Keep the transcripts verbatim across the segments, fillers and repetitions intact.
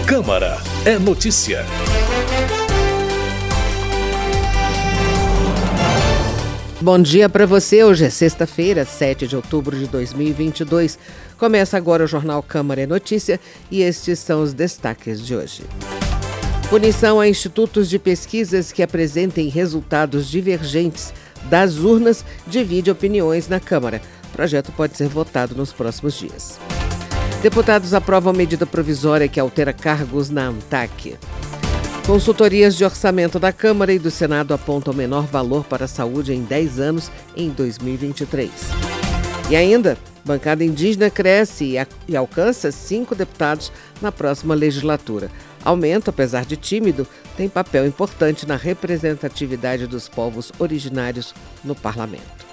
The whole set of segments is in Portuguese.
Câmara é notícia. Bom dia para você. Hoje é sexta-feira, sete de outubro de dois mil e vinte e dois. Começa agora o Jornal Câmara é Notícia e estes são os destaques de hoje. Punição a institutos de pesquisas que apresentem resultados divergentes das urnas divide opiniões na Câmara. O projeto pode ser votado nos próximos dias. Deputados aprovam medida provisória que altera cargos na ANTAC. Consultorias de orçamento da Câmara e do Senado apontam menor valor para a saúde em dez anos em dois mil e vinte e três. E ainda, bancada indígena cresce e, a, e alcança cinco deputados na próxima legislatura. Aumento, apesar de tímido, tem papel importante na representatividade dos povos originários no parlamento.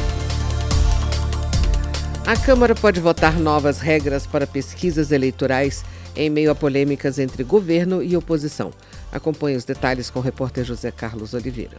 A Câmara pode votar novas regras para pesquisas eleitorais em meio a polêmicas entre governo e oposição. Acompanhe os detalhes com o repórter José Carlos Oliveira.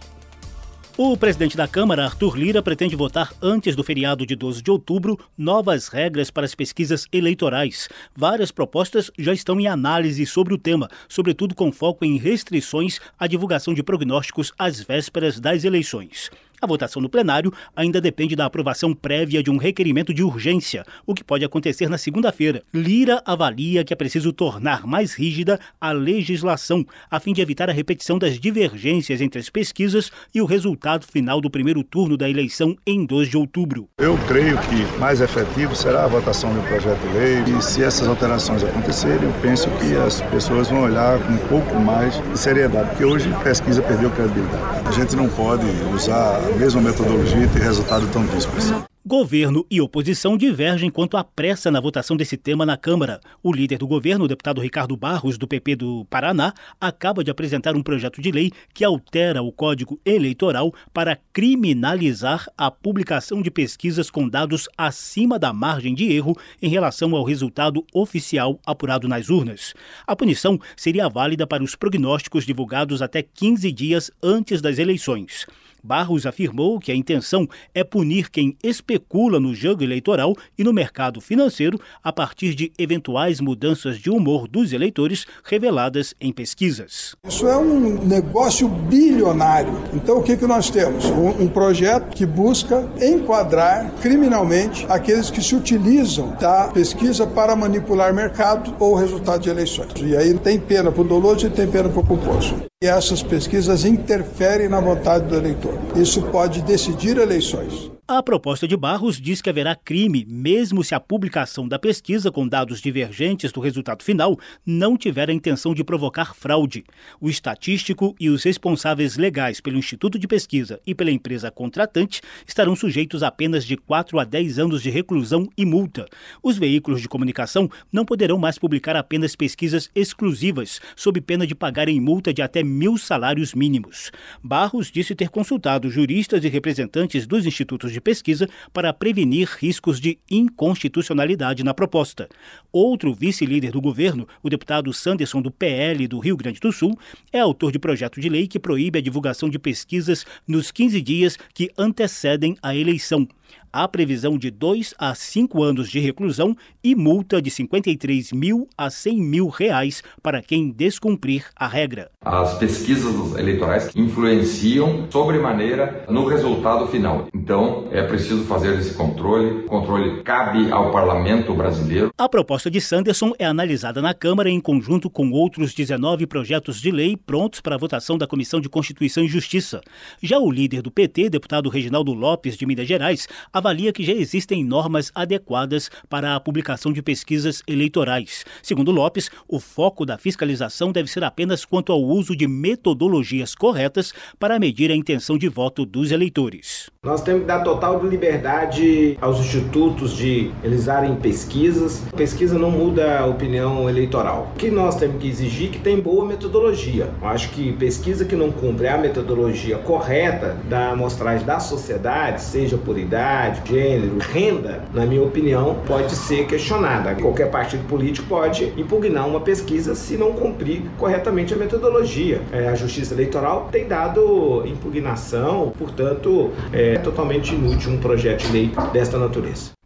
O presidente da Câmara, Arthur Lira, pretende votar antes do feriado de doze de outubro novas regras para as pesquisas eleitorais. Várias propostas já estão em análise sobre o tema, sobretudo com foco em restrições à divulgação de prognósticos às vésperas das eleições. A votação no plenário ainda depende da aprovação prévia de um requerimento de urgência, o que pode acontecer na segunda-feira. Lira avalia que é preciso tornar mais rígida a legislação, a fim de evitar a repetição das divergências entre as pesquisas e o resultado final do primeiro turno da eleição em doze de outubro. Eu creio que mais efetivo será a votação do projeto de lei e se essas alterações acontecerem, eu penso que as pessoas vão olhar com um pouco mais de seriedade, porque hoje a pesquisa perdeu credibilidade. A gente não pode usar a mesma metodologia e ter resultado tão díspares. Governo e oposição divergem quanto à pressa na votação desse tema na Câmara. O líder do governo, o deputado Ricardo Barros, do P P do Paraná, acaba de apresentar um projeto de lei que altera o Código Eleitoral para criminalizar a publicação de pesquisas com dados acima da margem de erro em relação ao resultado oficial apurado nas urnas. A punição seria válida para os prognósticos divulgados até quinze dias antes das eleições. Barros afirmou que a intenção é punir quem especula no jogo eleitoral e no mercado financeiro a partir de eventuais mudanças de humor dos eleitores reveladas em pesquisas. Isso é um negócio bilionário. Então o que, que nós temos? Um, um projeto que busca enquadrar criminalmente aqueles que se utilizam da pesquisa para manipular mercado ou resultado de eleições. E aí tem pena para o doloso e tem pena para o culposo. E essas pesquisas interferem na vontade do eleitor. Isso pode decidir eleições. A proposta de Barros diz que haverá crime mesmo se a publicação da pesquisa com dados divergentes do resultado final não tiver a intenção de provocar fraude. O estatístico e os responsáveis legais pelo Instituto de Pesquisa e pela empresa contratante estarão sujeitos a apenas de quatro a dez anos de reclusão e multa. Os veículos de comunicação não poderão mais publicar apenas pesquisas exclusivas, sob pena de pagarem multa de até mil salários mínimos. Barros disse ter consultado juristas e representantes dos institutos de pesquisa para prevenir riscos de inconstitucionalidade na proposta. Outro vice-líder do governo, o deputado Sanderson do P L do Rio Grande do Sul, é autor de projeto de lei que proíbe a divulgação de pesquisas nos quinze dias que antecedem a eleição. Há previsão de dois a cinco anos de reclusão e multa de cinquenta e três mil a cem mil reais para quem descumprir a regra. As pesquisas eleitorais influenciam sobremaneira no resultado final. Então, é preciso fazer esse controle. O controle cabe ao parlamento brasileiro. A proposta de Sanderson é analisada na Câmara em conjunto com outros dezenove projetos de lei prontos para a votação da Comissão de Constituição e Justiça. Já o líder do P T, deputado Reginaldo Lopes, de Minas Gerais, avalia que já existem normas adequadas para a publicação de pesquisas eleitorais. Segundo Lopes, o foco da fiscalização deve ser apenas quanto ao uso de metodologias corretas para medir a intenção de voto dos eleitores. Nós temos que dar total liberdade aos institutos de realizarem pesquisas. A pesquisa não muda a opinião eleitoral. O que nós temos que exigir é que tem boa metodologia. Eu acho que pesquisa que não cumpre a metodologia correta da amostragem da sociedade, seja por idade, gênero, renda, na minha opinião, pode ser questionada. Qualquer partido político pode impugnar uma pesquisa se não cumprir corretamente a metodologia. É, a Justiça Eleitoral tem dado impugnação, portanto, é totalmente inútil um projeto de lei desta natureza.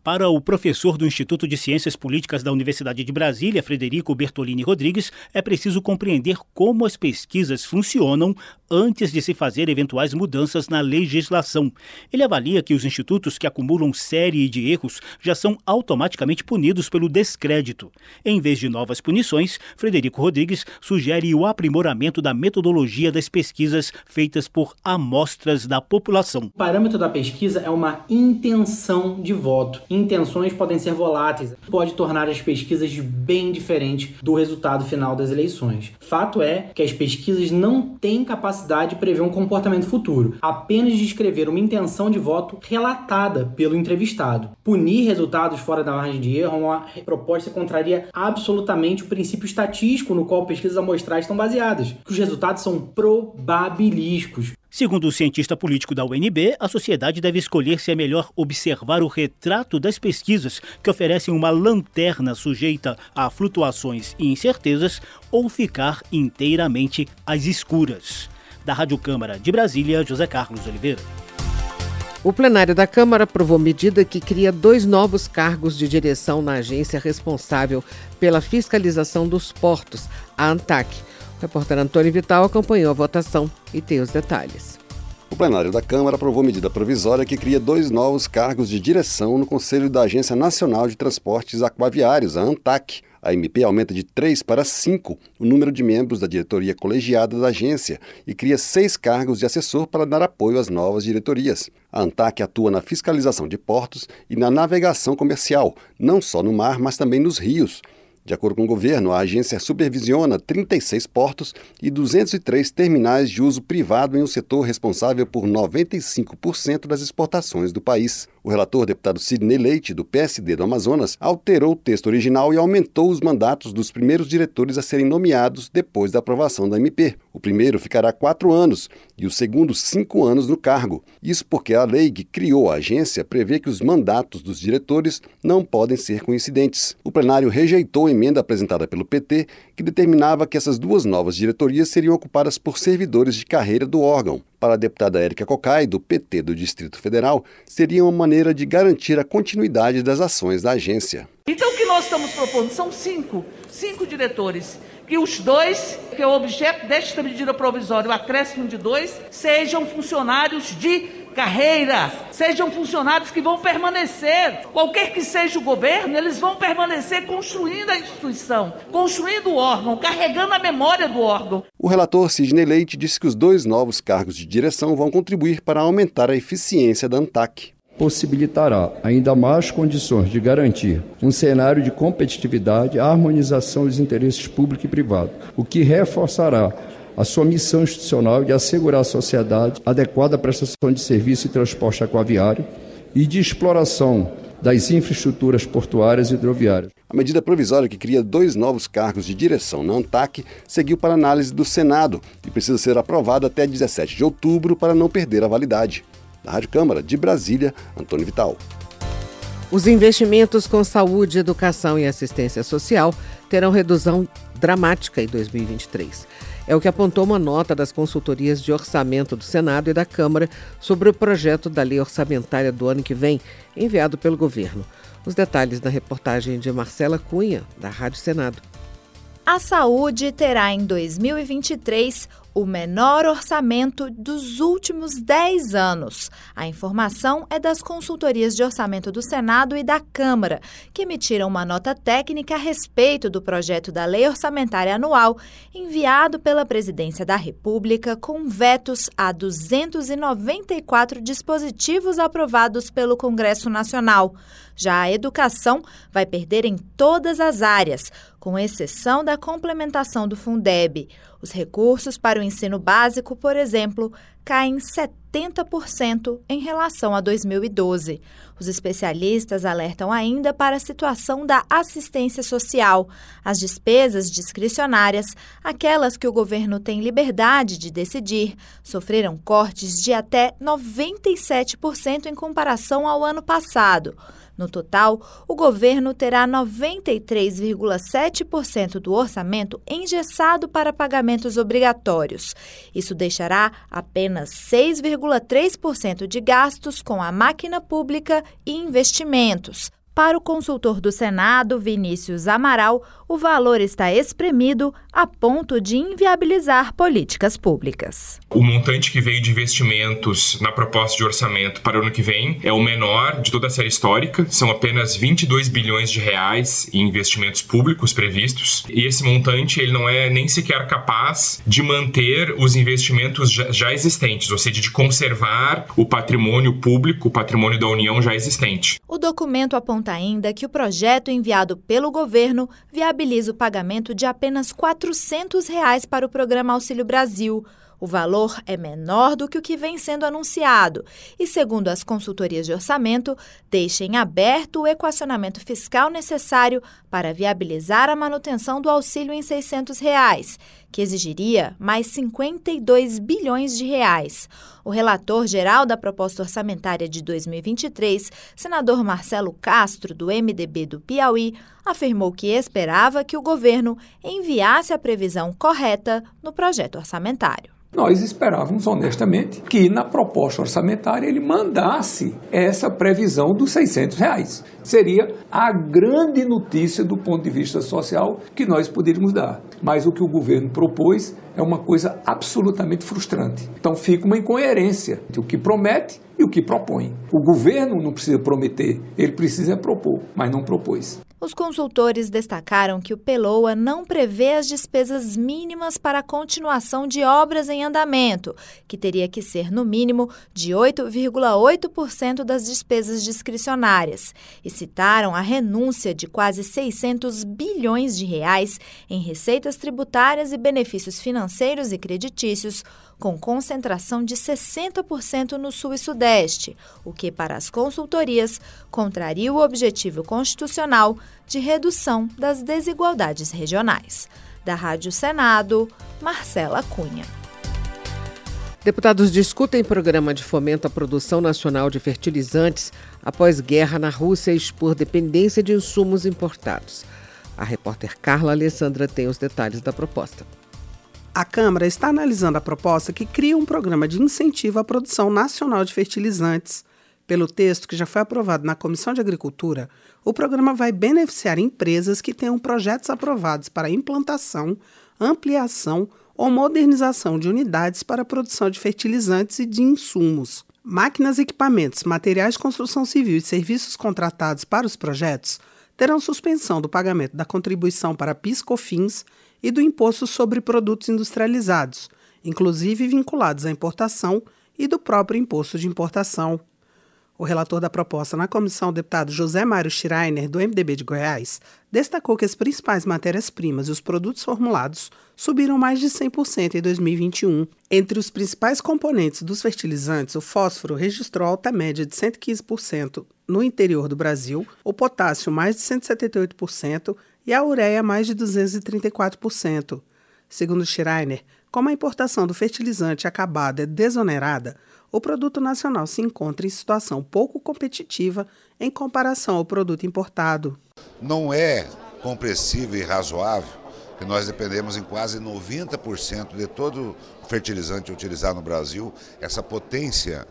Para o professor do Instituto de Ciências Políticas da Universidade de Brasília, Frederico Bertolini Rodrigues, é preciso compreender como as pesquisas funcionam antes de se fazer eventuais mudanças na legislação. Ele avalia que os institutos que acumulam série de erros já são automaticamente punidos pelo descrédito. Em vez de novas punições, Frederico Rodrigues sugere o aprimoramento da metodologia das pesquisas feitas por amostras da população. O parâmetro da pesquisa é uma intenção de voto. Intenções podem ser voláteis, pode tornar as pesquisas bem diferentes do resultado final das eleições. Fato é que as pesquisas não têm capacidade de prever um comportamento futuro, apenas descrever uma intenção de voto relatada pelo entrevistado. Punir resultados fora da margem de erro é uma proposta que contraria absolutamente o princípio estatístico no qual pesquisas amostrais estão baseadas, que os resultados são probabilísticos. Segundo o cientista político da U N B, a sociedade deve escolher se é melhor observar o retrato das pesquisas, que oferecem uma lanterna sujeita a flutuações e incertezas, ou ficar inteiramente às escuras. Da Rádio Câmara de Brasília, José Carlos Oliveira. O plenário da Câmara aprovou medida que cria dois novos cargos de direção na agência responsável pela fiscalização dos portos, a ANTAQ. O repórter Antônio Vital acompanhou a votação e tem os detalhes. O plenário da Câmara aprovou medida provisória que cria dois novos cargos de direção no Conselho da Agência Nacional de Transportes Aquaviários, a ANTAQ. A M P aumenta de três para cinco o número de membros da diretoria colegiada da agência e cria seis cargos de assessor para dar apoio às novas diretorias. A ANTAQ atua na fiscalização de portos e na navegação comercial, não só no mar, mas também nos rios. De acordo com o governo, a agência supervisiona trinta e seis portos e duzentos e três terminais de uso privado em um setor responsável por noventa e cinco por cento das exportações do país. O relator, deputado Sidney Leite, do P S D do Amazonas, alterou o texto original e aumentou os mandatos dos primeiros diretores a serem nomeados depois da aprovação da M P. O primeiro ficará quatro anos e o segundo cinco anos no cargo. Isso porque a lei que criou a agência prevê que os mandatos dos diretores não podem ser coincidentes. O plenário rejeitou a emenda apresentada pelo P T, que determinava que essas duas novas diretorias seriam ocupadas por servidores de carreira do órgão. Para a deputada Érica Cocai, do P T do Distrito Federal, seria uma maneira de garantir a continuidade das ações da agência. Então o que nós estamos propondo são cinco, cinco diretores, que os dois, que é o objeto desta medida provisória, o acréscimo de dois, sejam funcionários de carreira, sejam funcionários que vão permanecer, qualquer que seja o governo, eles vão permanecer construindo a instituição, construindo o órgão, carregando a memória do órgão. O relator Sidney Leite disse que os dois novos cargos de direção vão contribuir para aumentar a eficiência da ANTAQ. Possibilitará ainda mais condições de garantir um cenário de competitividade e harmonização dos interesses público e privado, o que reforçará a sua missão institucional de assegurar à sociedade adequada prestação de serviço e transporte aquaviário e de exploração das infraestruturas portuárias e hidroviárias. A medida provisória que cria dois novos cargos de direção na ANTAQ seguiu para análise do Senado e precisa ser aprovada até dezessete de outubro para não perder a validade. Da Rádio Câmara de Brasília, Antônio Vital. Os investimentos com saúde, educação e assistência social terão redução dramática em dois mil e vinte e três. É o que apontou uma nota das consultorias de orçamento do Senado e da Câmara sobre o projeto da lei orçamentária do ano que vem, enviado pelo governo. Os detalhes na reportagem de Marcela Cunha, da Rádio Senado. A saúde terá em dois mil e vinte e três o menor orçamento dos últimos dez anos. A informação é das consultorias de orçamento do Senado e da Câmara, que emitiram uma nota técnica a respeito do projeto da Lei Orçamentária Anual, enviado pela Presidência da República com vetos a duzentos e noventa e quatro dispositivos aprovados pelo Congresso Nacional. Já a educação vai perder em todas as áreas, com exceção da complementação do Fundeb. Os recursos para o ensino básico, por exemplo, caem setenta por cento em relação a dois mil e doze. Os especialistas alertam ainda para a situação da assistência social. As despesas discricionárias, aquelas que o governo tem liberdade de decidir, sofreram cortes de até noventa e sete por cento em comparação ao ano passado. No total, o governo terá noventa e três vírgula sete por cento do orçamento engessado para pagamentos obrigatórios. Isso deixará apenas seis vírgula três por cento de gastos com a máquina pública e investimentos. Para o consultor do Senado, Vinícius Amaral, o valor está espremido a ponto de inviabilizar políticas públicas. O montante que veio de investimentos na proposta de orçamento para o ano que vem é o menor de toda a série histórica. São apenas vinte e dois bilhões de reais em investimentos públicos previstos. E esse montante ele não é nem sequer capaz de manter os investimentos já, já existentes, ou seja, de conservar o patrimônio público, o patrimônio da União já existente. O documento aponta ainda que o projeto enviado pelo governo viabiliza o pagamento de apenas quatrocentos reais para o programa Auxílio Brasil. O valor é menor do que o que vem sendo anunciado e, segundo as consultorias de orçamento, deixa em aberto o equacionamento fiscal necessário para viabilizar a manutenção do auxílio em seiscentos reais, que exigiria mais cinquenta e dois bilhões de reais. O relator geral da proposta orçamentária de dois mil e vinte e três, senador Marcelo Castro, do M D B do Piauí, afirmou que esperava que o governo enviasse a previsão correta no projeto orçamentário. Nós esperávamos, honestamente, que na proposta orçamentária ele mandasse essa previsão dos seiscentos reais. Seria a grande notícia do ponto de vista social que nós poderíamos dar. Mas o que o governo propôs é uma coisa absolutamente frustrante. Então fica uma incoerência entre o que promete e o que propõe. O governo não precisa prometer, ele precisa propor, mas não propôs. Os consultores destacaram que o PELOA não prevê as despesas mínimas para a continuação de obras em andamento, que teria que ser, no mínimo, de oito vírgula oito por cento das despesas discricionárias, e citaram a renúncia de quase seiscentos bilhões de reais em receitas tributárias e benefícios financeiros e creditícios, com concentração de sessenta por cento no Sul e Sudeste, o que, para as consultorias, contraria o objetivo constitucional de redução das desigualdades regionais. Da Rádio Senado, Marcela Cunha. Deputados discutem programa de fomento à produção nacional de fertilizantes após guerra na Rússia e expor dependência de insumos importados. A repórter Carla Alessandra tem os detalhes da proposta. A Câmara está analisando a proposta que cria um programa de incentivo à produção nacional de fertilizantes. Pelo texto que já foi aprovado na Comissão de Agricultura, o programa vai beneficiar empresas que tenham projetos aprovados para implantação, ampliação ou modernização de unidades para a produção de fertilizantes e de insumos. Máquinas, equipamentos, materiais de construção civil e serviços contratados para os projetos terão suspensão do pagamento da contribuição para PIS/COFINS e do Imposto sobre Produtos Industrializados, inclusive vinculados à importação, e do próprio Imposto de Importação. O relator da proposta na comissão, o deputado José Mário Schreiner, do M D B de Goiás, destacou que as principais matérias-primas e os produtos formulados subiram mais de cem por cento em dois mil e vinte e um. Entre os principais componentes dos fertilizantes, o fósforo registrou alta média de cento e quinze por cento no interior do Brasil, o potássio mais de cento e setenta e oito por cento e a ureia mais de duzentos e trinta e quatro por cento. Segundo Schreiner, como a importação do fertilizante acabado é desonerada, o produto nacional se encontra em situação pouco competitiva em comparação ao produto importado. Não é compreensível e razoável que nós dependemos em quase noventa por cento de todo o fertilizante utilizado no Brasil, essa potência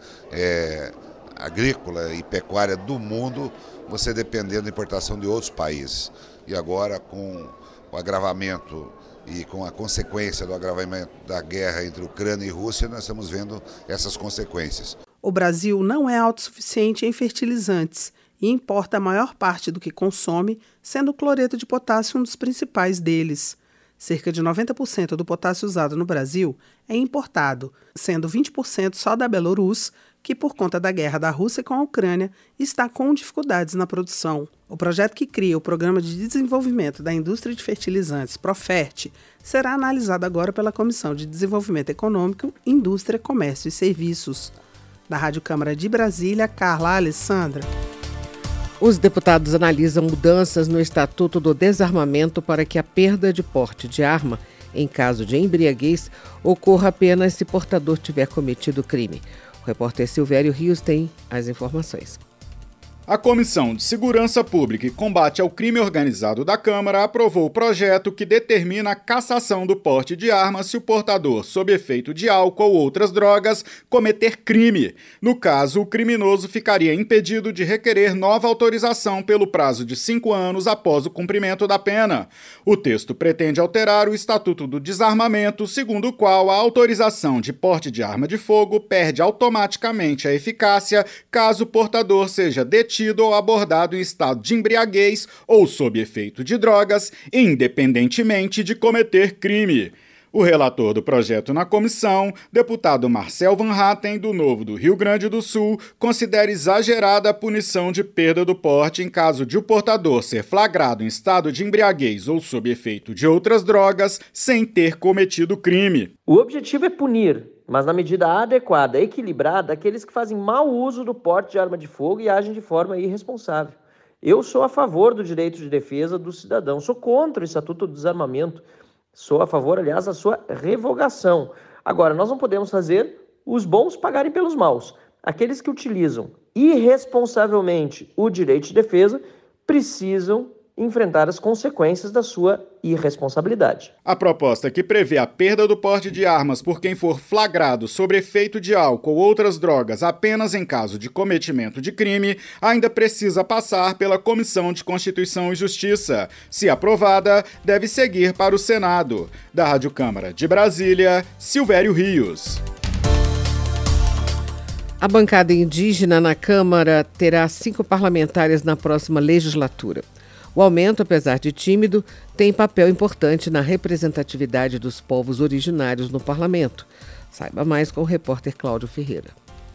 é, agrícola e pecuária do mundo, você dependendo da importação de outros países. E agora, com o agravamento e com a consequência do agravamento da guerra entre Ucrânia e Rússia, nós estamos vendo essas consequências. O Brasil não é autossuficiente em fertilizantes e importa a maior parte do que consome, sendo o cloreto de potássio um dos principais deles. Cerca de noventa por cento do potássio usado no Brasil é importado, sendo vinte por cento só da Bielorrússia, que por conta da guerra da Rússia com a Ucrânia está com dificuldades na produção. O projeto que cria o Programa de Desenvolvimento da Indústria de Fertilizantes, PROFERT, será analisado agora pela Comissão de Desenvolvimento Econômico, Indústria, Comércio e Serviços. Da Rádio Câmara de Brasília, Carla Alessandra. Os deputados analisam mudanças no Estatuto do Desarmamento para que a perda de porte de arma, em caso de embriaguez, ocorra apenas se portador tiver cometido crime. O repórter Silvério Rios tem as informações. A Comissão de Segurança Pública e Combate ao Crime Organizado da Câmara aprovou o projeto que determina a cassação do porte de arma se o portador, sob efeito de álcool ou outras drogas, cometer crime. No caso, o criminoso ficaria impedido de requerer nova autorização pelo prazo de cinco anos após o cumprimento da pena. O texto pretende alterar o Estatuto do Desarmamento, segundo o qual a autorização de porte de arma de fogo perde automaticamente a eficácia caso o portador seja detido ou abordado em estado de embriaguez ou sob efeito de drogas, independentemente de cometer crime. O relator do projeto na comissão, deputado Marcel Van Hatten, do Novo do Rio Grande do Sul, considera exagerada a punição de perda do porte em caso de o portador ser flagrado em estado de embriaguez ou sob efeito de outras drogas sem ter cometido crime. O objetivo é punir, mas na medida adequada, equilibrada, aqueles que fazem mau uso do porte de arma de fogo e agem de forma irresponsável. Eu sou a favor do direito de defesa do cidadão, sou contra o Estatuto do Desarmamento, sou a favor, aliás, da sua revogação. Agora, nós não podemos fazer os bons pagarem pelos maus. Aqueles que utilizam irresponsavelmente o direito de defesa precisam enfrentar as consequências da sua irresponsabilidade. A proposta que prevê a perda do porte de armas por quem for flagrado sob efeito de álcool ou outras drogas apenas em caso de cometimento de crime ainda precisa passar pela Comissão de Constituição e Justiça. Se aprovada, deve seguir para o Senado. Da Rádio Câmara de Brasília, Silvério Rios. A bancada indígena na Câmara terá cinco parlamentares na próxima legislatura. O aumento, apesar de tímido, tem papel importante na representatividade dos povos originários no parlamento. Saiba mais com o repórter Cláudio Ferreira.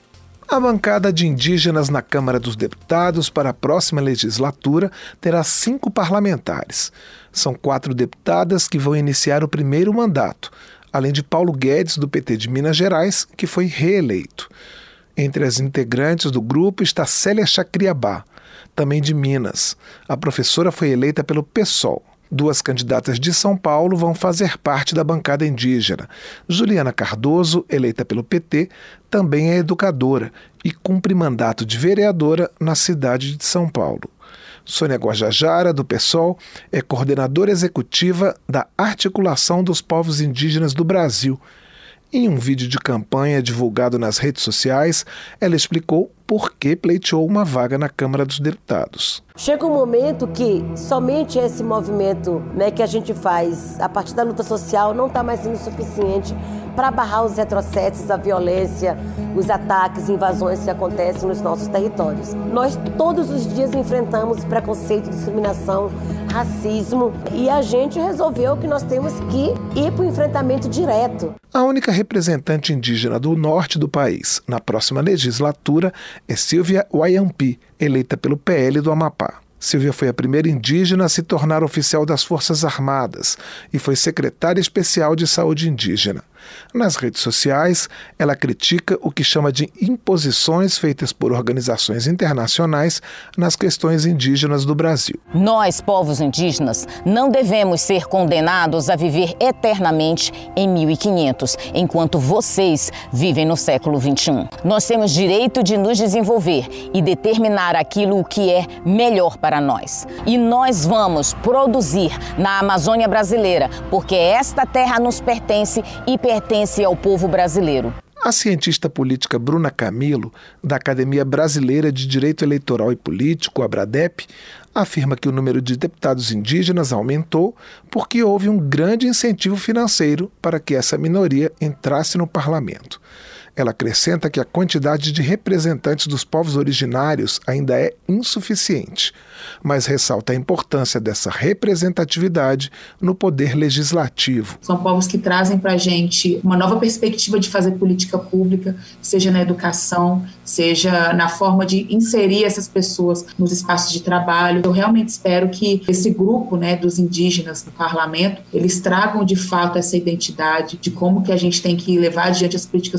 A bancada de indígenas na Câmara dos Deputados para a próxima legislatura terá cinco parlamentares. São quatro deputadas que vão iniciar o primeiro mandato, além de Paulo Guedes, do P T de Minas Gerais, que foi reeleito. Entre as integrantes do grupo está Célia Chacriabá, também de Minas. A professora foi eleita pelo PSOL. Duas candidatas de São Paulo vão fazer parte da bancada indígena. Juliana Cardoso, eleita pelo P T, também é educadora e cumpre mandato de vereadora na cidade de São Paulo. Sônia Guajajara, do PSOL, é coordenadora executiva da Articulação dos Povos Indígenas do Brasil. Em um vídeo de campanha divulgado nas redes sociais, ela explicou por que pleiteou uma vaga na Câmara dos Deputados. Chega um momento que somente esse movimento, né, que a gente faz a partir da luta social não está mais sendo suficiente para barrar os retrocessos, a violência, os ataques, invasões que acontecem nos nossos territórios. Nós todos os dias enfrentamos preconceito, discriminação, racismo e a gente resolveu que nós temos que ir para o enfrentamento direto. A única representante indígena do norte do país na próxima legislatura é Silvia Wayampi, eleita pelo P L do Amapá. Silvia foi a primeira indígena a se tornar oficial das Forças Armadas e foi secretária especial de saúde indígena. Nas redes sociais, ela critica o que chama de imposições feitas por organizações internacionais nas questões indígenas do Brasil. Nós, povos indígenas, não devemos ser condenados a viver eternamente em mil e quinhentos, enquanto vocês vivem no século vinte e um. Nós temos direito de nos desenvolver e determinar aquilo que é melhor para nós. E nós vamos produzir na Amazônia brasileira, porque esta terra nos pertence e pertence ao povo brasileiro. A cientista política Bruna Camilo, da Academia Brasileira de Direito Eleitoral e Político, ABRADEP, afirma que o número de deputados indígenas aumentou porque houve um grande incentivo financeiro para que essa minoria entrasse no parlamento. Ela acrescenta que a quantidade de representantes dos povos originários ainda é insuficiente, mas ressalta a importância dessa representatividade no poder legislativo. São povos que trazem para a gente uma nova perspectiva de fazer política pública, seja na educação, seja na forma de inserir essas pessoas nos espaços de trabalho. Eu realmente espero que esse grupo, né, dos indígenas no parlamento, eles tragam de fato essa identidade de como que a gente tem que levar adiante as políticas públicas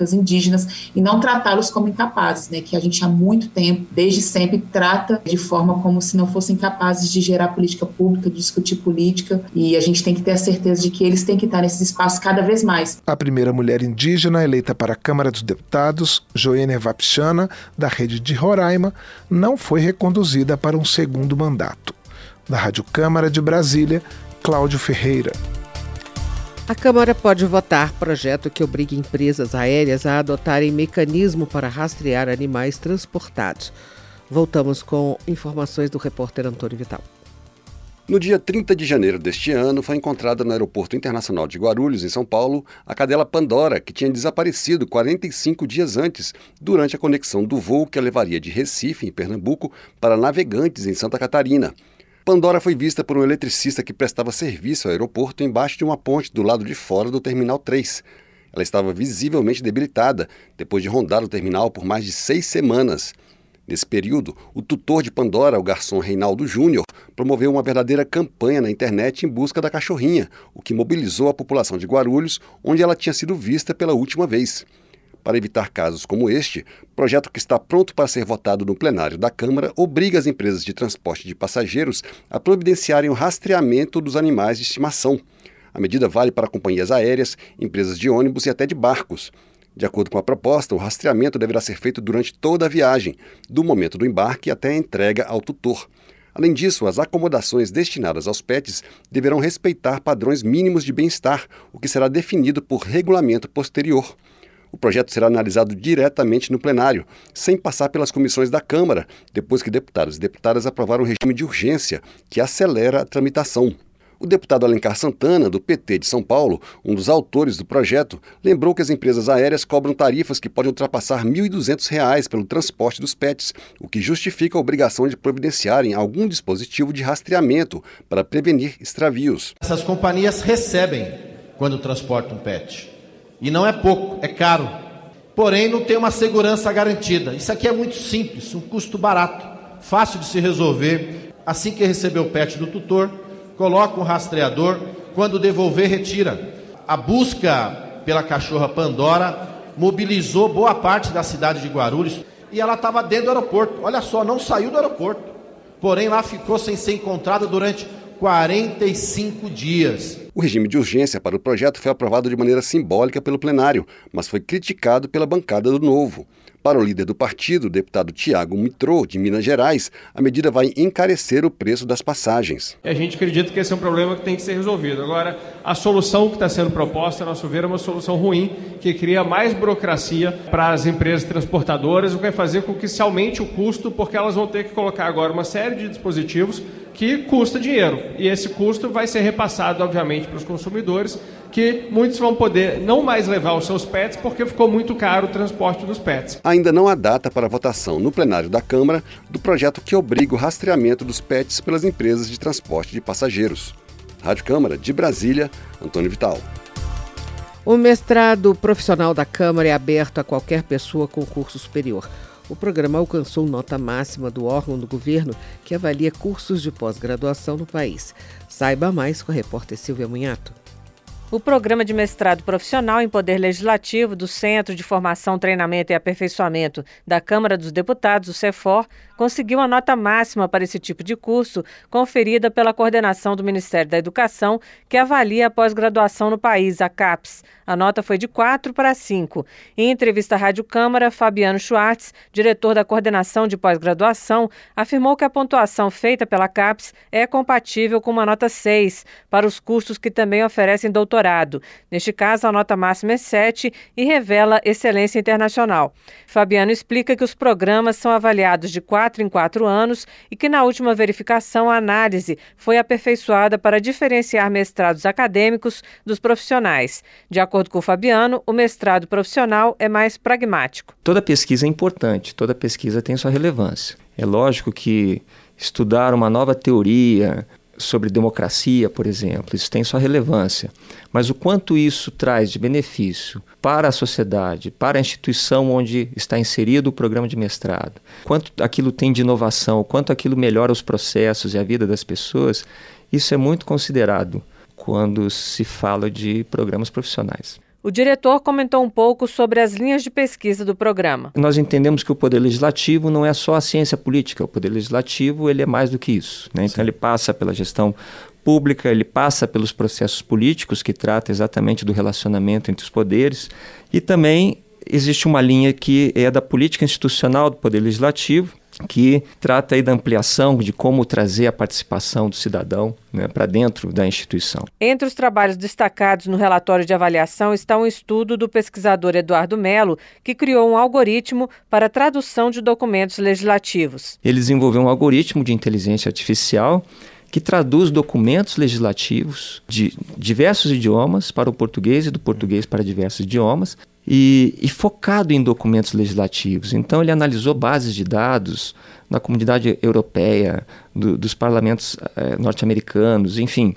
públicas indígenas e não tratá-los como incapazes, né, que a gente há muito tempo, desde sempre, trata de forma como se não fossem capazes de gerar política pública, de discutir política, e a gente tem que ter a certeza de que eles têm que estar nesses espaços cada vez mais. A primeira mulher indígena eleita para a Câmara dos Deputados, Joênia Vapchana, da Rede de Roraima, não foi reconduzida para um segundo mandato. Da Rádio Câmara de Brasília, Cláudio Ferreira. A Câmara pode votar projeto que obrigue empresas aéreas a adotarem mecanismo para rastrear animais transportados. Voltamos com informações do repórter Antônio Vital. No dia trinta de janeiro deste ano, foi encontrada no Aeroporto Internacional de Guarulhos, em São Paulo, a cadela Pandora, que tinha desaparecido quarenta e cinco dias antes, durante a conexão do voo que a levaria de Recife, em Pernambuco, para Navegantes, em Santa Catarina. Pandora foi vista por um eletricista que prestava serviço ao aeroporto embaixo de uma ponte do lado de fora do Terminal três. Ela estava visivelmente debilitada, depois de rondar o terminal por mais de seis semanas. Nesse período, o tutor de Pandora, o garçom Reinaldo Júnior, promoveu uma verdadeira campanha na internet em busca da cachorrinha, o que mobilizou a população de Guarulhos, onde ela tinha sido vista pela última vez. Para evitar casos como este, o projeto que está pronto para ser votado no plenário da Câmara obriga as empresas de transporte de passageiros a providenciarem o rastreamento dos animais de estimação. A medida vale para companhias aéreas, empresas de ônibus e até de barcos. De acordo com a proposta, o rastreamento deverá ser feito durante toda a viagem, do momento do embarque até a entrega ao tutor. Além disso, as acomodações destinadas aos pets deverão respeitar padrões mínimos de bem-estar, o que será definido por regulamento posterior. O projeto será analisado diretamente no plenário, sem passar pelas comissões da Câmara, depois que deputados e deputadas aprovaram o regime de urgência, que acelera a tramitação. O deputado Alencar Santana, do P T de São Paulo, um dos autores do projeto, lembrou que as empresas aéreas cobram tarifas que podem ultrapassar mil e duzentos reais pelo transporte dos pets, o que justifica a obrigação de providenciarem algum dispositivo de rastreamento para prevenir extravios. Essas companhias recebem quando transportam um pet. E não é pouco, é caro. Porém, não tem uma segurança garantida. Isso aqui é muito simples, um custo barato, fácil de se resolver. Assim que receber o pet do tutor, coloca um rastreador, quando devolver, retira. A busca pela cachorra Pandora mobilizou boa parte da cidade de Guarulhos e ela estava dentro do aeroporto. Olha só, não saiu do aeroporto. Porém, lá ficou sem ser encontrada durante quarenta e cinco dias. O regime de urgência para o projeto foi aprovado de maneira simbólica pelo plenário, mas foi criticado pela bancada do Novo. Para o líder do partido, o deputado Tiago Mitrô, de Minas Gerais, a medida vai encarecer o preço das passagens. A gente acredita que esse é um problema que tem que ser resolvido. Agora, a solução que está sendo proposta, a nosso ver, é uma solução ruim, que cria mais burocracia para as empresas transportadoras, o que vai fazer com que se aumente o custo, porque elas vão ter que colocar agora uma série de dispositivos que custa dinheiro. E esse custo vai ser repassado, obviamente, para os consumidores, que muitos vão poder não mais levar os seus pets porque ficou muito caro o transporte dos pets. Ainda não há data para votação no plenário da Câmara do projeto que obriga o rastreamento dos pets pelas empresas de transporte de passageiros. Rádio Câmara, de Brasília, Antônio Vital. O mestrado profissional da Câmara é aberto a qualquer pessoa com curso superior. O programa alcançou nota máxima do órgão do governo que avalia cursos de pós-graduação no país. Saiba mais com a repórter Silvia Munhato. O Programa de Mestrado Profissional em Poder Legislativo do Centro de Formação, Treinamento e Aperfeiçoamento da Câmara dos Deputados, o CEFOR, conseguiu a nota máxima para esse tipo de curso, conferida pela coordenação do Ministério da Educação, que avalia a pós-graduação no país, a CAPES. A nota foi de quatro para cinco. Em entrevista à Rádio Câmara, Fabiano Schwartz, diretor da coordenação de pós-graduação, afirmou que a pontuação feita pela CAPES é compatível com uma nota seis para os cursos que também oferecem doutorado. Neste caso, a nota máxima é sete e revela excelência internacional. Fabiano explica que os programas são avaliados de quatro em quatro anos e que na última verificação a análise foi aperfeiçoada para diferenciar mestrados acadêmicos dos profissionais. De acordo com o Fabiano, o mestrado profissional é mais pragmático. Toda pesquisa é importante, toda pesquisa tem sua relevância. É lógico que estudar uma nova teoria sobre democracia, por exemplo, isso tem sua relevância. Mas o quanto isso traz de benefício para a sociedade, para a instituição onde está inserido o programa de mestrado, quanto aquilo tem de inovação, quanto aquilo melhora os processos e a vida das pessoas, isso é muito considerado quando se fala de programas profissionais. O diretor comentou um pouco sobre as linhas de pesquisa do programa. Nós entendemos que o Poder Legislativo não é só a ciência política. O Poder Legislativo ele é mais do que isso, né? Então ele passa pela gestão pública, ele passa pelos processos políticos, que trata exatamente do relacionamento entre os poderes, e também existe uma linha que é da política institucional do Poder Legislativo, que trata aí da ampliação de como trazer a participação do cidadão, né, para dentro da instituição. Entre os trabalhos destacados no relatório de avaliação está um estudo do pesquisador Eduardo Melo, que criou um algoritmo para a tradução de documentos legislativos. Ele desenvolveu um algoritmo de inteligência artificial que traduz documentos legislativos de diversos idiomas para o português e do português para diversos idiomas, E, e focado em documentos legislativos. Então ele analisou bases de dados na comunidade europeia, do, dos parlamentos eh, norte-americanos, enfim,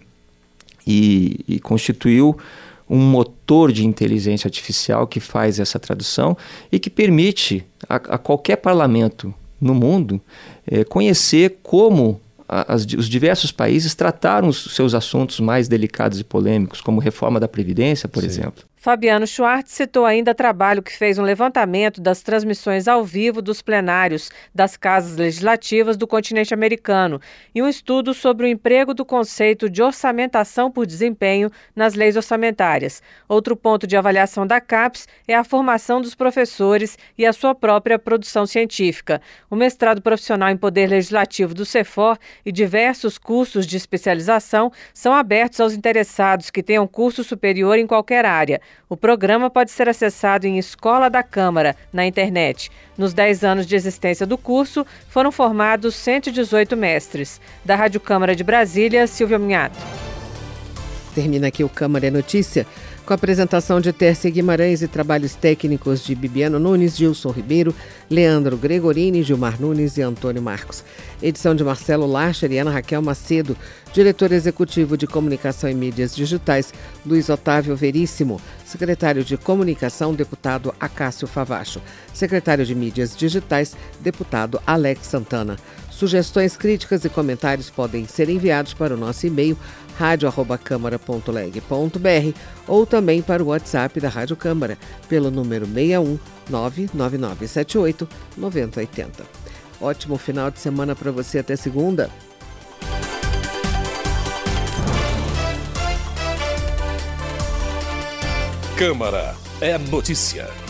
e, e constituiu um motor de inteligência artificial que faz essa tradução e que permite a, a qualquer parlamento no mundo eh, conhecer como As, os diversos países trataram os seus assuntos mais delicados e polêmicos, como reforma da Previdência, por Sim. exemplo. Fabiano Schwartz citou ainda trabalho que fez um levantamento das transmissões ao vivo dos plenários das casas legislativas do continente americano e um estudo sobre o emprego do conceito de orçamentação por desempenho nas leis orçamentárias. Outro ponto de avaliação da CAPES é a formação dos professores e a sua própria produção científica. O mestrado profissional em Poder Legislativo do CEFOR e diversos cursos de especialização são abertos aos interessados que tenham curso superior em qualquer área. O programa pode ser acessado em Escola da Câmara, na internet. Nos dez anos de existência do curso, foram formados cento e dezoito mestres. Da Rádio Câmara de Brasília, Silvia Minhato. Termina aqui o Câmara é Notícia, com a apresentação de Tércia Guimarães e trabalhos técnicos de Bibiano Nunes, Gilson Ribeiro, Leandro Gregorini, Gilmar Nunes e Antônio Marcos. Edição de Marcelo Lacher e Ana Raquel Macedo. Diretor executivo de Comunicação e Mídias Digitais, Luiz Otávio Veríssimo. Secretário de Comunicação, deputado Acácio Favacho. Secretário de Mídias Digitais, deputado Alex Santana. Sugestões, críticas e comentários podem ser enviados para o nosso e-mail rádio arroba câmara ponto leg ponto br ou também para o WhatsApp da Rádio Câmara, pelo número seis um nove nove nove sete oito nove zero oito zero. Ótimo final de semana para você, até segunda. Câmara é notícia.